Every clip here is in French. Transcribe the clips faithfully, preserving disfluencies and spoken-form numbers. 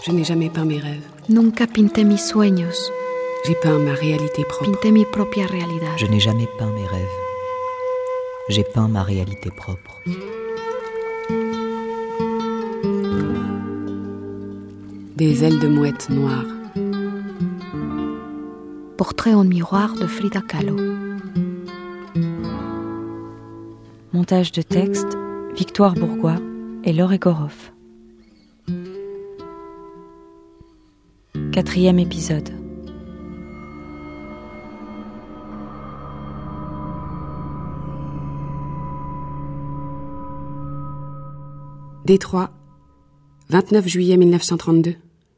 Je n'ai jamais peint mes rêves. Nunca pinté mis sueños. J'ai peint ma réalité propre. Pinté mi propia realidad. Je n'ai jamais peint mes rêves. J'ai peint ma réalité propre. Des ailes de mouette noires. Portrait en miroir de Frida Kahlo. Montage de texte, Victoire Bourgois et Laure Egorov. Quatrième épisode. Détroit, vingt-neuf juillet mille neuf cent trente-deux.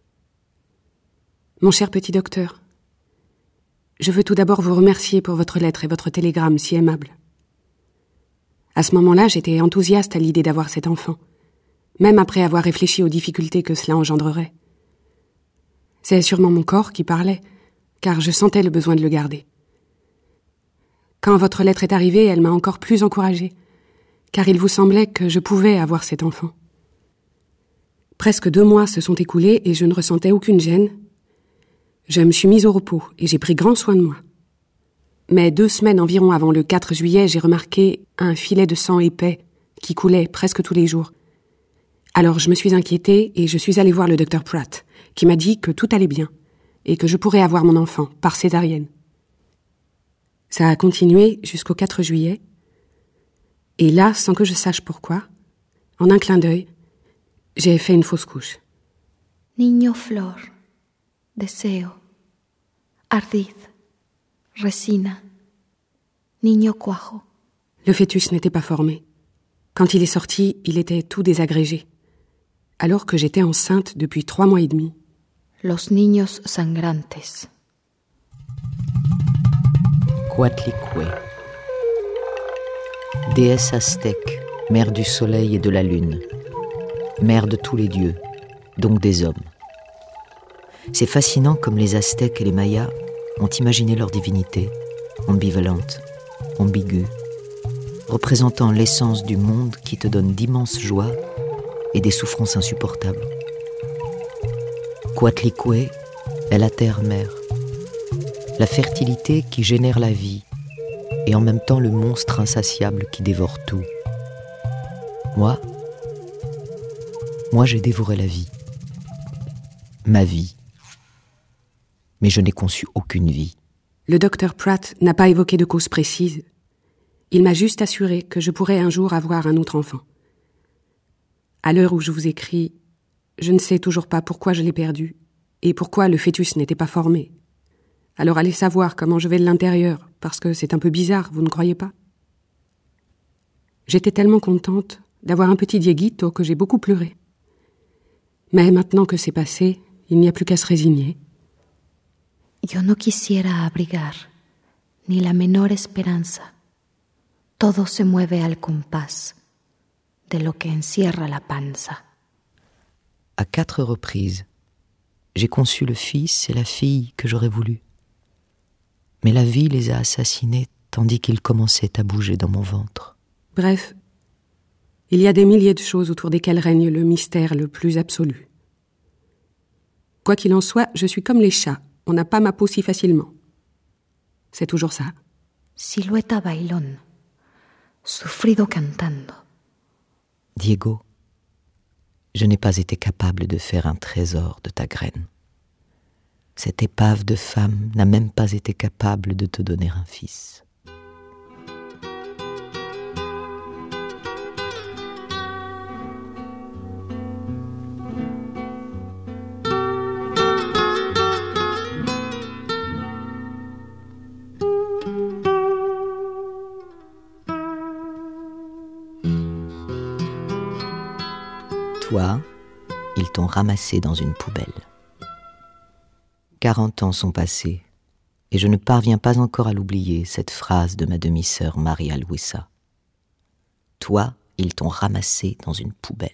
Mon cher petit docteur, je veux tout d'abord vous remercier pour votre lettre et votre télégramme si aimable. À ce moment-là, j'étais enthousiaste à l'idée d'avoir cet enfant, même après avoir réfléchi aux difficultés que cela engendrerait. C'est sûrement mon corps qui parlait, car je sentais le besoin de le garder. Quand votre lettre est arrivée, elle m'a encore plus encouragée, car il vous semblait que je pouvais avoir cet enfant. Presque deux mois se sont écoulés et je ne ressentais aucune gêne. Je me suis mise au repos et j'ai pris grand soin de moi. Mais deux semaines environ avant le quatre juillet, j'ai remarqué un filet de sang épais qui coulait presque tous les jours. Alors je me suis inquiétée et je suis allée voir le docteur Pratt, qui m'a dit que tout allait bien et que je pourrais avoir mon enfant par césarienne. Ça a continué jusqu'au quatre juillet. Et là, sans que je sache pourquoi, en un clin d'œil, j'ai fait une fausse couche. Niño flor, deseo, ardiz, resina, niño cuajo. Le fœtus n'était pas formé. Quand il est sorti, il était tout désagrégé, alors que j'étais enceinte depuis trois mois et demi. Los niños sangrantes. Coatlicue. Déesse aztèque, mère du soleil et de la lune, mère de tous les dieux, donc des hommes. C'est fascinant comme les Aztèques et les Mayas ont imaginé leur divinité, ambivalente, ambiguë, représentant l'essence du monde qui te donne d'immenses joies et des souffrances insupportables. Coatlicue est la terre-mère, la fertilité qui génère la vie et en même temps le monstre insatiable qui dévore tout. Moi, moi j'ai dévoré la vie, ma vie, mais je n'ai conçu aucune vie. Le docteur Pratt n'a pas évoqué de cause précise. Il m'a juste assuré que je pourrais un jour avoir un autre enfant. À l'heure où je vous écris, je ne sais toujours pas pourquoi je l'ai perdu et pourquoi le fœtus n'était pas formé. Alors allez savoir comment je vais de l'intérieur, parce que c'est un peu bizarre, vous ne croyez pas? J'étais tellement contente d'avoir un petit Dieguito que j'ai beaucoup pleuré. Mais maintenant que c'est passé, il n'y a plus qu'à se résigner. Yo no quisiera abrigar ni la menor esperanza. Todo se mueve al compás de lo que encierra la panza. À quatre reprises, j'ai conçu le fils et la fille que j'aurais voulu. Mais la vie les a assassinés tandis qu'ils commençaient à bouger dans mon ventre. Bref, il y a des milliers de choses autour desquelles règne le mystère le plus absolu. Quoi qu'il en soit, je suis comme les chats, on n'a pas ma peau si facilement. C'est toujours ça. Silueta bailón, sufrido cantando. Diego, je n'ai pas été capable de faire un trésor de ta graine. Cette épave de femme n'a même pas été capable de te donner un fils. Toi, ils t'ont ramassé dans une poubelle. Quarante ans sont passés, et je ne parviens pas encore à l'oublier, cette phrase de ma demi-sœur Maria Luisa. Toi, ils t'ont ramassé dans une poubelle.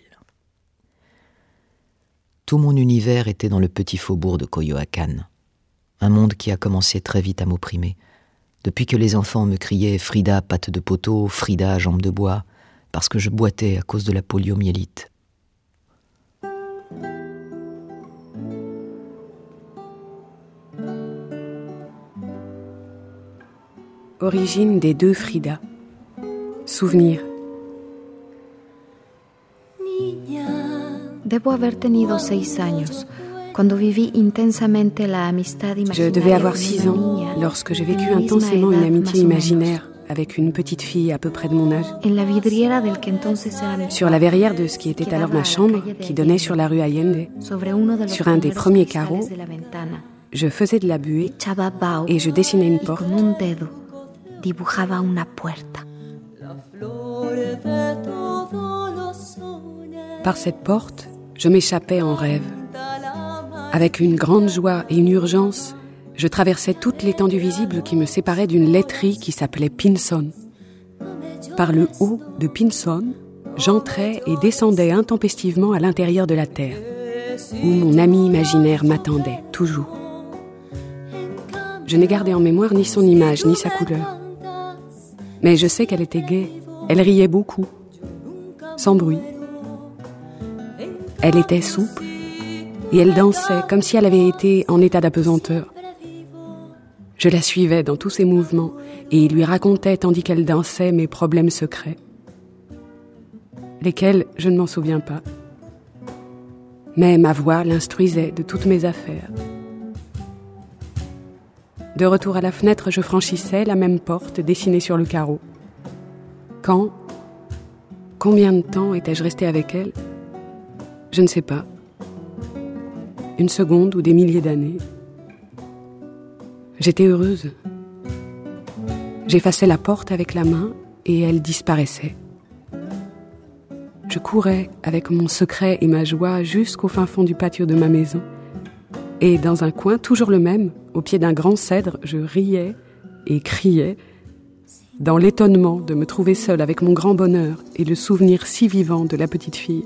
Tout mon univers était dans le petit faubourg de Coyoacán, un monde qui a commencé très vite à m'opprimer, depuis que les enfants me criaient « Frida, patte de poteau, Frida, jambe de bois », parce que je boitais à cause de la poliomyélite. Origine des deux Frida. Souvenir. Debo haber tenido seis años, cuando viví intensamente la amistad imaginaria. Je devais avoir six ans lorsque j'ai vécu intensément une amitié imaginaire avec une petite fille à peu près de mon âge. Sur la verrière de ce qui était alors ma chambre, qui donnait sur la rue Allende, sur un des premiers carreaux, je faisais de la buée et je dessinais une porte. Par cette porte, je m'échappais en rêve. Avec une grande joie et une urgence, je traversais toute l'étendue visible qui me séparait d'une laiterie qui s'appelait Pinson. Par le haut de Pinson, j'entrais et descendais intempestivement à l'intérieur de la terre, où mon ami imaginaire m'attendait, toujours. Je n'ai gardé en mémoire ni son image, ni sa couleur. Mais je sais qu'elle était gaie, elle riait beaucoup, sans bruit. Elle était souple, et elle dansait comme si elle avait été en état d'apesanteur. Je la suivais dans tous ses mouvements et lui racontais, tandis qu'elle dansait, mes problèmes secrets. Lesquels, je ne m'en souviens pas. Mais ma voix l'instruisait de toutes mes affaires. De retour à la fenêtre, je franchissais la même porte dessinée sur le carreau. Quand, combien de temps étais-je restée avec elle ? Je ne sais pas. Une seconde ou des milliers d'années. J'étais heureuse. J'effaçais la porte avec la main et elle disparaissait. Je courais avec mon secret et ma joie jusqu'au fin fond du patio de ma maison. Et dans un coin, toujours le même, au pied d'un grand cèdre, je riais et criais, dans l'étonnement de me trouver seule avec mon grand bonheur et le souvenir si vivant de la petite fille.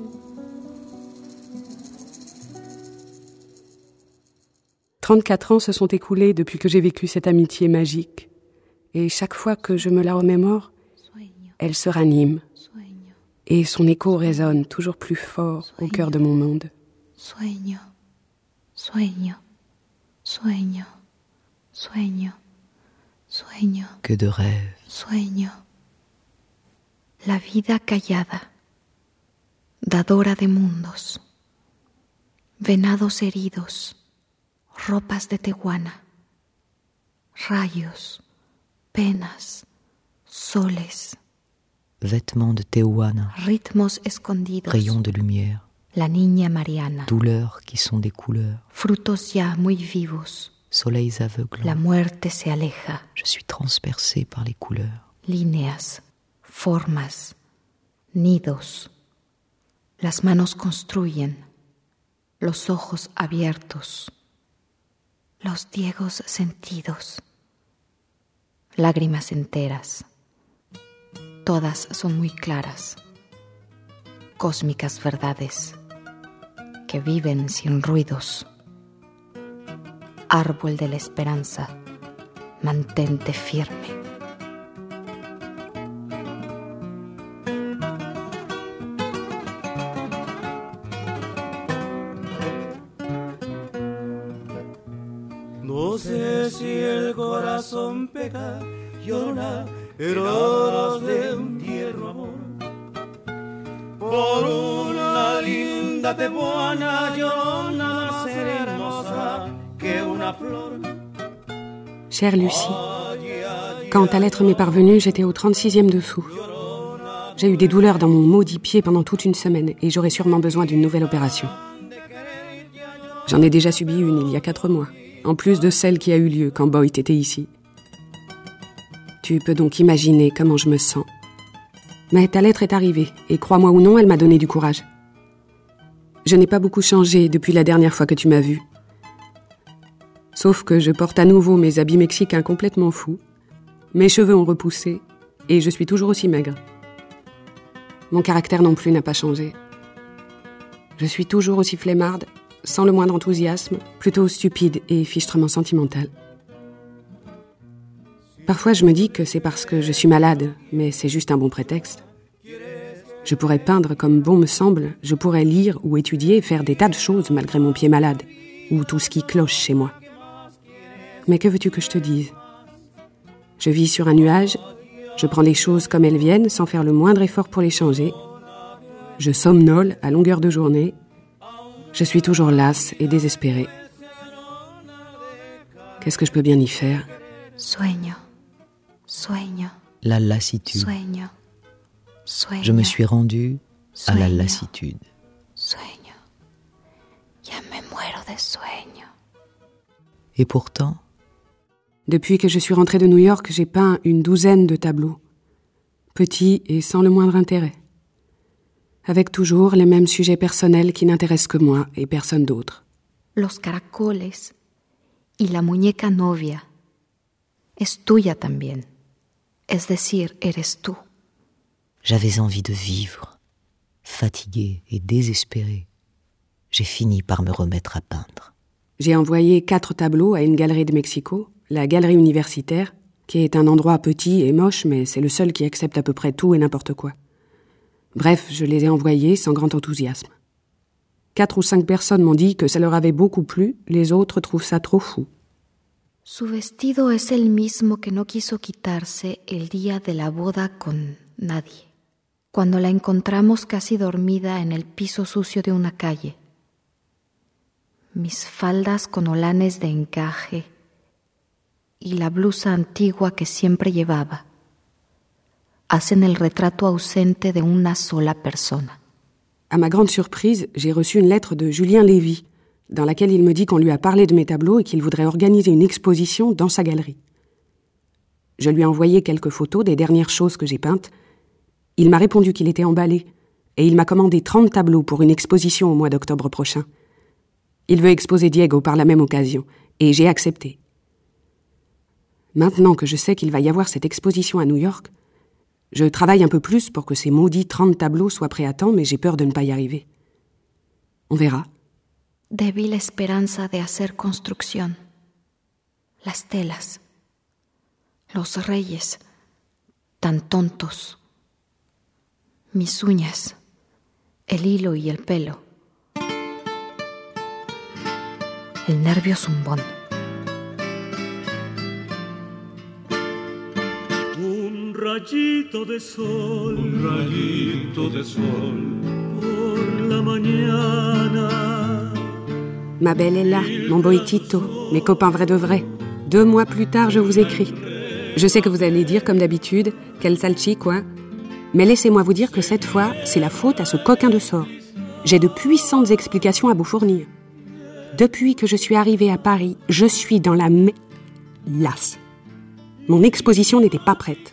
trente-quatre ans se sont écoulés depuis que j'ai vécu cette amitié magique. Et chaque fois que je me la remémore, elle se ranime. Et son écho résonne toujours plus fort au cœur de mon monde. Sueño, sueño, sueño, sueño, sueño. Que de rêves. Sueño. La vida callada, dadora de mundos, venados heridos, ropas de tehuana, rayos, penas, soles, Vêtements de Tehuana, ritmos escondidos, rayons de lumière, la niña Mariana, douleurs qui sont des couleurs, frutos ya muy vivos, soleils aveuglants. la muerte se aleja, Je suis transpercé par les couleurs. líneas, formas, nidos, las manos construyen, los ojos abiertos, los diegos sentidos, lágrimas enteras. Todas son muy claras, cósmicas verdades que viven sin ruidos. Árbol de la esperanza, mantente firme. No sé si el corazón peca, llora heridas de un tierno amor. Por una linda tehuana llorona más hermosa que una flor. Chère Lucie, quand ta lettre m'est parvenue, j'étais au trente-sixième dessous. J'ai eu des douleurs dans mon maudit pied pendant toute une semaine et j'aurais sûrement besoin d'une nouvelle opération. J'en ai déjà subi une il y a quatre mois, en plus de celle qui a eu lieu quand Boyd était ici. Tu peux donc imaginer comment je me sens. Mais ta lettre est arrivée, et crois-moi ou non, elle m'a donné du courage. Je n'ai pas beaucoup changé depuis la dernière fois que tu m'as vue. Sauf que je porte à nouveau mes habits mexicains complètement fous. Mes cheveux ont repoussé, et je suis toujours aussi maigre. Mon caractère non plus n'a pas changé. Je suis toujours aussi flemmarde, sans le moindre enthousiasme, plutôt stupide et fichtrement sentimentale. Parfois, je me dis que c'est parce que je suis malade, mais c'est juste un bon prétexte. Je pourrais peindre comme bon me semble, je pourrais lire ou étudier, faire des tas de choses malgré mon pied malade, ou tout ce qui cloche chez moi. Mais que veux-tu que je te dise ? Je vis sur un nuage, je prends les choses comme elles viennent sans faire le moindre effort pour les changer. Je somnole à longueur de journée. Je suis toujours lasse et désespérée. Qu'est-ce que je peux bien y faire? Sueño, sueño. La lassitude. Sueño, sueño. Je me suis rendue à la Sueño. lassitude. Sueño. Ya me muero de sueño. Et pourtant, Depuis que je suis rentrée de New York, j'ai peint une douzaine de tableaux, petits et sans le moindre intérêt, avec toujours les mêmes sujets personnels qui n'intéressent que moi et personne d'autre. Los caracoles y la muñeca novia es tuya también. Es decir, eres tú. j'avais envie de vivre, fatiguée et désespérée. J'ai fini par me remettre à peindre. J'ai envoyé quatre tableaux à une galerie de Mexico, la galerie universitaire, qui est un endroit petit et moche, mais c'est le seul qui accepte à peu près tout et n'importe quoi. Bref, je les ai envoyés sans grand enthousiasme. Quatre ou cinq personnes m'ont dit que ça leur avait beaucoup plu, les autres trouvent ça trop fou. Su vestido es el mismo que no quiso quitarse el día de la boda con nadie, cuando la encontramos casi dormida en el piso sucio de una calle. Mis faldas con holanes de encaje y la blusa antigua que siempre llevaba hacen el retrato ausente de una sola persona. À ma grande surprise, j'ai reçu une lettre de Julien Lévy, dans laquelle il me dit qu'on lui a parlé de mes tableaux et qu'il voudrait organiser une exposition dans sa galerie. Je lui ai envoyé quelques photos des dernières choses que j'ai peintes. Il m'a répondu qu'il était emballé et il m'a commandé trente tableaux pour une exposition au mois d'octobre prochain. Il veut exposer Diego par la même occasion et j'ai accepté. Maintenant que je sais qu'il va y avoir cette exposition à New York, je travaille un peu plus pour que ces maudits trente tableaux soient prêts à temps, mais j'ai peur de ne pas y arriver. On verra. Débil esperanza de hacer construcción. Las telas. Los reyes. Tan tontos. Mis uñas. El hilo y el pelo. El nervio zumbón. Un rayito de sol, un rayito de sol por la mañana. Ma belle est là, mon boitito, mes copains vrais de vrai. Deux mois plus tard, je vous écris. Je sais que vous allez dire, comme d'habitude, quel salchi, quoi. Mais laissez-moi vous dire que cette fois, c'est la faute à ce coquin de sort. J'ai de puissantes explications à vous fournir. Depuis que je suis arrivée à Paris, je suis dans la mélasse. Mon exposition n'était pas prête.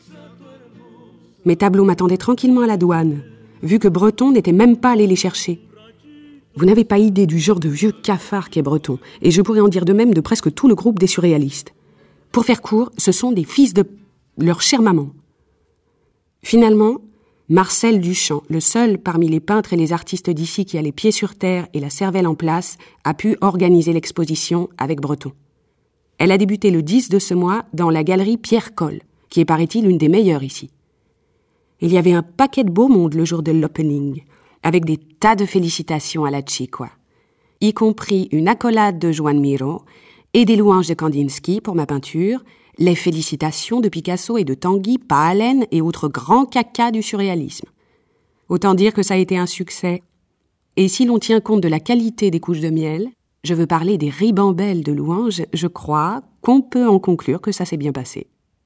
Mes tableaux m'attendaient tranquillement à la douane, vu que Breton n'était même pas allé les chercher. Vous n'avez pas idée du genre de vieux cafard qu'est Breton, et je pourrais en dire de même de presque tout le groupe des surréalistes. Pour faire court, ce sont des fils de leur chère maman. Finalement, Marcel Duchamp, le seul parmi les peintres et les artistes d'ici qui a les pieds sur terre et la cervelle en place, a pu organiser l'exposition avec Breton. Elle a débuté le dix de ce mois dans la galerie Pierre Coll, qui est, paraît-il, une des meilleures ici. Il y avait un paquet de beau monde le jour de l'opening, avec des tas de félicitations à la Chiqua, y compris une accolade de Joan Miró et des louanges de Kandinsky pour ma peinture, les félicitations de Picasso et de Tanguy, Pahlen et autres grands cacas du surréalisme. Autant dire que ça a été un succès. Et si l'on tient compte de la qualité des couches de miel, je veux parler des ribambelles de louanges, je crois qu'on peut en conclure que ça s'est bien passé.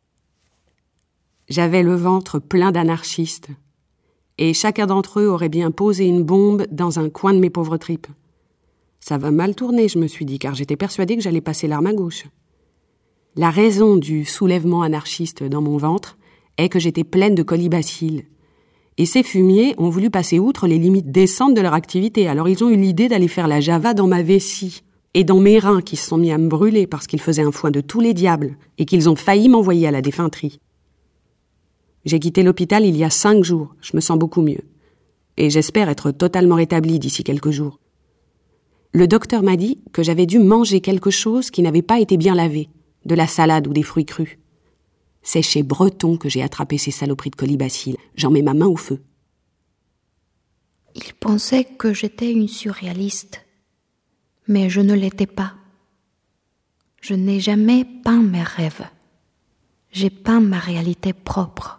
J'avais le ventre plein d'anarchistes, et chacun d'entre eux aurait bien posé une bombe dans un coin de mes pauvres tripes. Ça va mal tourner, je me suis dit, car j'étais persuadée que j'allais passer l'arme à gauche. La raison du soulèvement anarchiste dans mon ventre est que j'étais pleine de colibacilles. Et ces fumiers ont voulu passer outre les limites décentes de leur activité, alors ils ont eu l'idée d'aller faire la java dans ma vessie et dans mes reins qui se sont mis à me brûler parce qu'ils faisaient un foin de tous les diables et qu'ils ont failli m'envoyer à la défunterie. J'ai quitté l'hôpital il y a cinq jours, je me sens beaucoup mieux. Et j'espère être totalement rétablie d'ici quelques jours. Le docteur m'a dit que j'avais dû manger quelque chose qui n'avait pas été bien lavé, de la salade ou des fruits crus. C'est chez Breton que j'ai attrapé ces saloperies de colibacilles. J'en mets ma main au feu. Il pensait que j'étais une surréaliste, mais je ne l'étais pas. Je n'ai jamais peint mes rêves. J'ai peint ma réalité propre.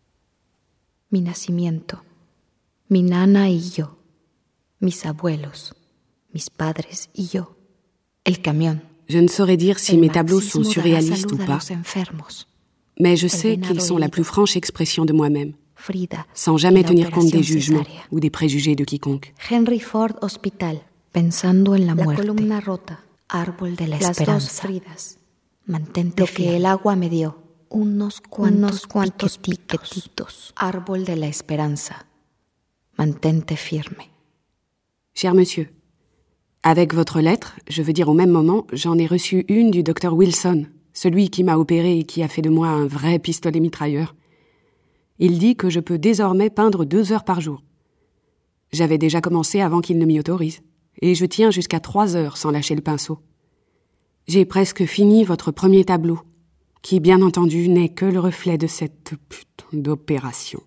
Mi nacimiento, mi nana y yo, mis abuelos, mis padres y yo, el camión. Je ne saurais dire si mes tableaux sont surréalistes ou pas, mais je sais qu'ils sont la plus franche expression de moi-même, sans jamais tenir compte des jugements ou des préjugés de quiconque. Henry Ford Hospital, pensando en la muerte. La columna rota, árbol de la esperanza. Las dos Fridas, mantente Lo fiel. Que el agua me dio, unos cuantos, unos cuantos piquetitos. piquetitos. Árbol de la esperanza, mantente firme. Cher monsieur, avec votre lettre, je veux dire au même moment, j'en ai reçu une du docteur Wilson, celui qui m'a opéré et qui a fait de moi un vrai pistolet mitrailleur. Il dit que je peux désormais peindre deux heures par jour. J'avais déjà commencé avant qu'il ne m'y autorise, et je tiens jusqu'à trois heures sans lâcher le pinceau. J'ai presque fini votre premier tableau, qui, bien entendu, n'est que le reflet de cette putain d'opération.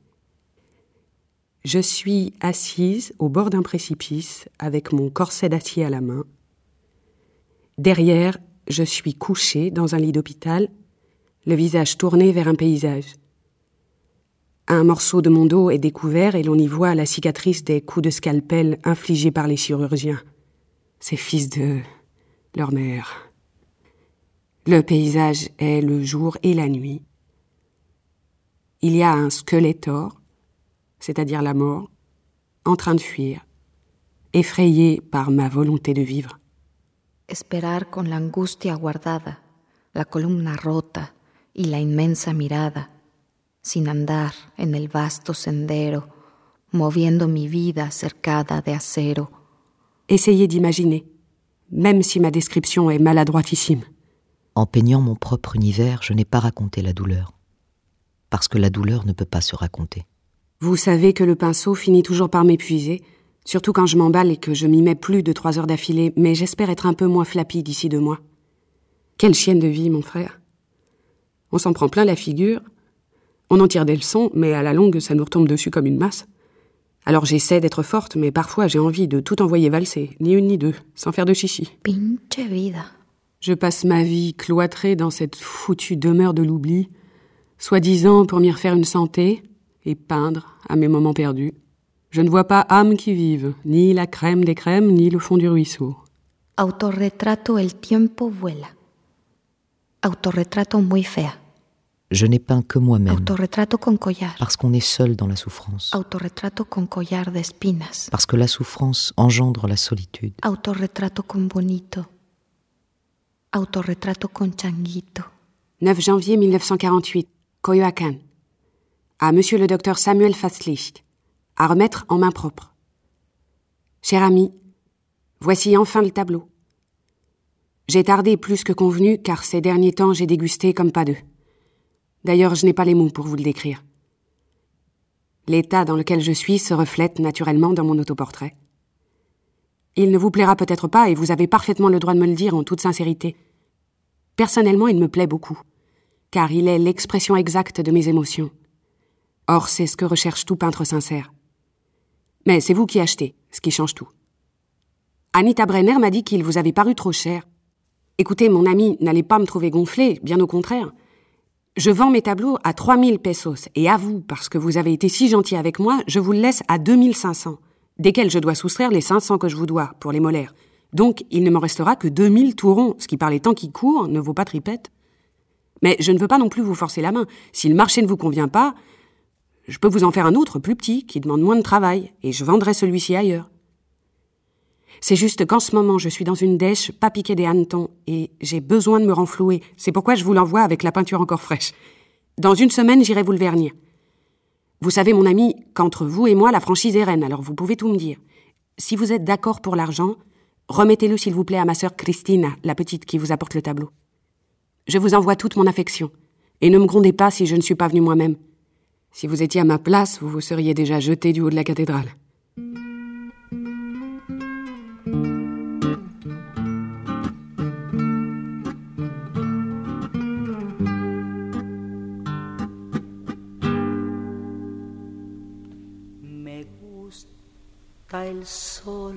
Je suis assise au bord d'un précipice avec mon corset d'acier à la main. Derrière, je suis couchée dans un lit d'hôpital, le visage tourné vers un paysage. Un morceau de mon dos est découvert et l'on y voit la cicatrice des coups de scalpel infligés par les chirurgiens, ces fils de leur mère. Le paysage est le jour et la nuit. Il y a un Skeletor, c'est-à-dire la mort, en train de fuir, effrayé par ma volonté de vivre. Esperar con la angustia guardada, la columna rota y la inmensa mirada, sin andar en el vasto sendero, moviendo mi vida cercada de acero. Essayez d'imaginer, même si ma description est maladroitissime. En peignant mon propre univers, je n'ai pas raconté la douleur, parce que la douleur ne peut pas se raconter. Vous savez que le pinceau finit toujours par m'épuiser, surtout quand je m'emballe et que je m'y mets plus de trois heures d'affilée, mais j'espère être un peu moins flappie d'ici deux mois. Quelle chienne de vie, mon frère. On s'en prend plein la figure, on en tire des leçons, mais à la longue, ça nous retombe dessus comme une masse. Alors j'essaie d'être forte, mais parfois j'ai envie de tout envoyer valser, ni une ni deux, sans faire de chichi. Pinche vida. Je passe ma vie cloîtrée dans cette foutue demeure de l'oubli, soi-disant pour m'y refaire une santé et peindre à mes moments perdus. Je ne vois pas âme qui vive, ni la crème des crèmes, ni le fond du ruisseau. Autorretrato el tiempo vuela. Autorretrato muy fea. Je n'ai peint que moi-même. Autorretrato con collar. Parce qu'on est seul dans la souffrance. Autorretrato con collar de espinas. Parce que la souffrance engendre la solitude. Autorretrato con bonito. Autorretrato con changuito. neuf janvier mille neuf cent quarante-huit, Coyoacán. À monsieur le docteur Samuel Fasslicht. À remettre en main propre. Cher ami, voici enfin le tableau. J'ai tardé plus que convenu, car ces derniers temps j'ai dégusté comme pas deux. D'ailleurs, je n'ai pas les mots pour vous le décrire. L'état dans lequel je suis se reflète naturellement dans mon autoportrait. Il ne vous plaira peut-être pas, et vous avez parfaitement le droit de me le dire en toute sincérité. Personnellement, il me plaît beaucoup, car il est l'expression exacte de mes émotions. Or, c'est ce que recherche tout peintre sincère. Mais c'est vous qui achetez, ce qui change tout. Anita Brenner m'a dit qu'il vous avait paru trop cher. Écoutez, mon ami, n'allez pas me trouver gonflé, bien au contraire. Je vends mes tableaux à trois mille pesos, et à vous, parce que vous avez été si gentil avec moi, je vous le laisse à deux mille cinq cents, desquels je dois soustraire les cinq cents que je vous dois, pour les molaires. Donc, il ne me restera que deux mille tout rond, ce qui par les temps qui courent ne vaut pas tripette. Mais je ne veux pas non plus vous forcer la main. Si le marché ne vous convient pas, je peux vous en faire un autre, plus petit, qui demande moins de travail, et je vendrai celui-ci ailleurs. C'est juste qu'en ce moment, je suis dans une dèche pas piquée des hannetons, et j'ai besoin de me renflouer. C'est pourquoi je vous l'envoie avec la peinture encore fraîche. Dans une semaine, j'irai vous le vernir. Vous savez, mon ami, qu'entre vous et moi, la franchise est reine, alors vous pouvez tout me dire. Si vous êtes d'accord pour l'argent, remettez-le s'il vous plaît à ma sœur Christina, la petite qui vous apporte le tableau. Je vous envoie toute mon affection, et ne me grondez pas si je ne suis pas venue moi-même. Si vous étiez à ma place, vous vous seriez déjà jeté du haut de la cathédrale. Me gusta el sol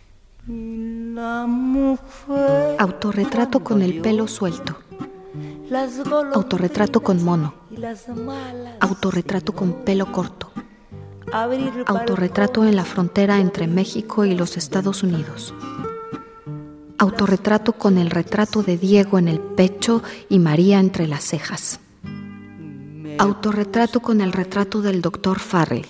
y la mujer. Autorretrato con el pelo suelto. Autorretrato con mono. Autorretrato con pelo corto. Autorretrato en la frontera entre México y los Estados Unidos. Autorretrato con el retrato de Diego en el pecho y María entre las cejas. Autorretrato con el retrato del doctor Farrell.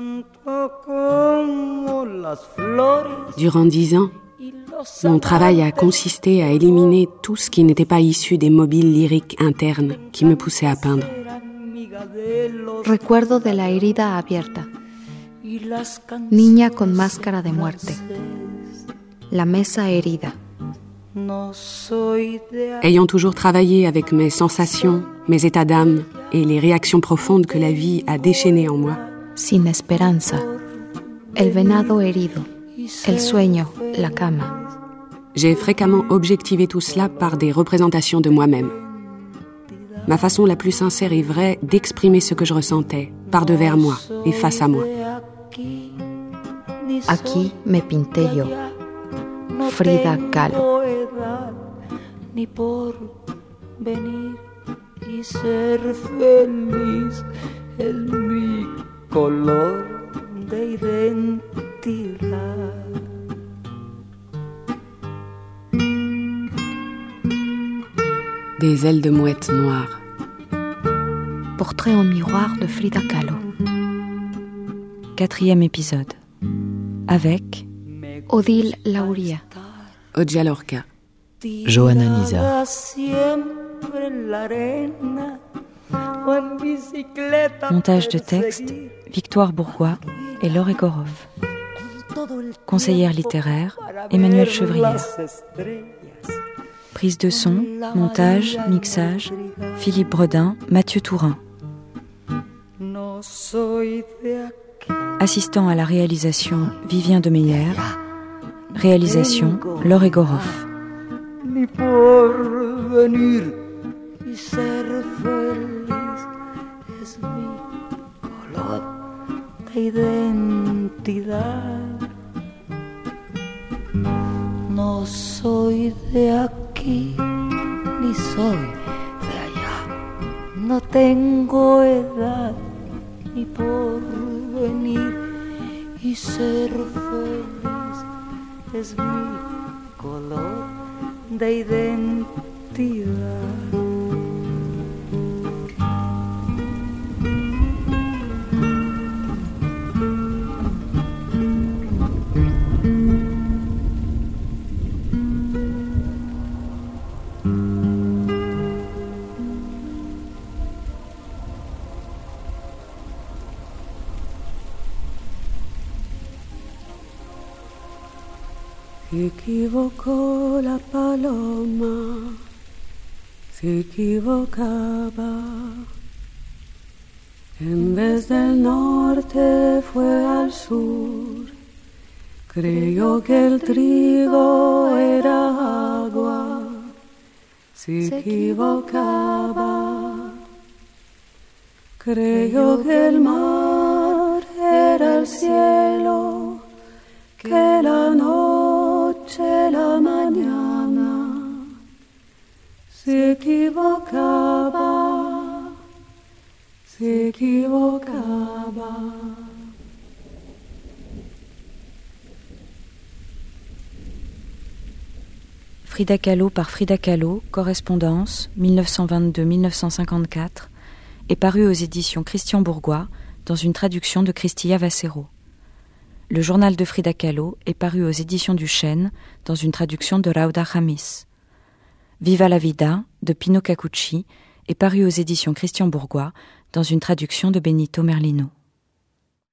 Durant dix ans, mon travail a consisté à éliminer tout ce qui n'était pas issu des mobiles lyriques internes qui me poussaient à peindre. Recuerdo de la herida abierta. Niña con máscara de muerte. La mesa herida. Ayant toujours travaillé avec mes sensations, mes états d'âme et les réactions profondes que la vie a déchaînées en moi. Sin esperanza. El venado herido. El sueño, la cama. J'ai fréquemment objectivé tout cela par des représentations de moi-même. Ma façon la plus sincère et vraie d'exprimer ce que je ressentais, par devers moi et face à moi. Aquí me pinté yo. Frida Kahlo. Ni por venir y ser feliz es mi color de identidad. Des ailes de mouette noires. Portrait au miroir de Frida Kahlo. Quatrième épisode. Avec Odile Lauria. Odja Lorca. Johanna Nisa. montage de texte, Victoire Bourgois et Laure Egorov. Conseillère littéraire, Emmanuelle Chevrière. Prise de son, montage, mixage, Philippe Bredin, Mathieu Tourin. Assistant à la réalisation, Vivien de Meyer. Réalisation, Laure Egorov. Ni por venir y ser feliz es mi color de identidad. No soy de aquí ni soy de allá. No tengo edad ni por venir y ser feliz es mi color de identidad. Se equivocó la paloma, se equivocaba. En vez del norte fue al sur. Creyó que el trigo era agua, se equivocaba. Creyó que el mar era el cielo, que la noche, la mañana, se equivocaba, se equivocaba. Frida Kahlo par Frida Kahlo, correspondance mille neuf cent vingt-deux à mille neuf cent cinquante-quatre, est paru aux éditions Christian Bourgois dans une traduction de Cristina Vassero. Le journal de Frida Kahlo est paru aux éditions du Chêne dans une traduction de Rauda Jamis. Viva la vida de Pino Cacucci est paru aux éditions Christian Bourgois dans une traduction de Benito Merlino.